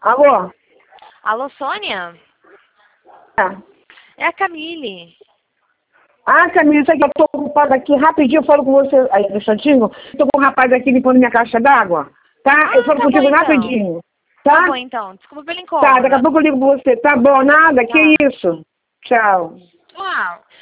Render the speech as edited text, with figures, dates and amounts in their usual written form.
Alô? Alô, Sônia? É a Camille. Ah, Camila, isso aqui, eu tô ocupada aqui, rapidinho eu falo com você aí, no instantinho. Tô com um rapaz aqui limpando minha caixa d'água, tá? Eu falo Tá bom contigo então. rapidinho, Tá tá? bom então. Desculpa pelo Tá, daqui a incômodo. pouco eu ligo pra você. Tá bom, nada, que Tá. isso? Tchau. Tchau.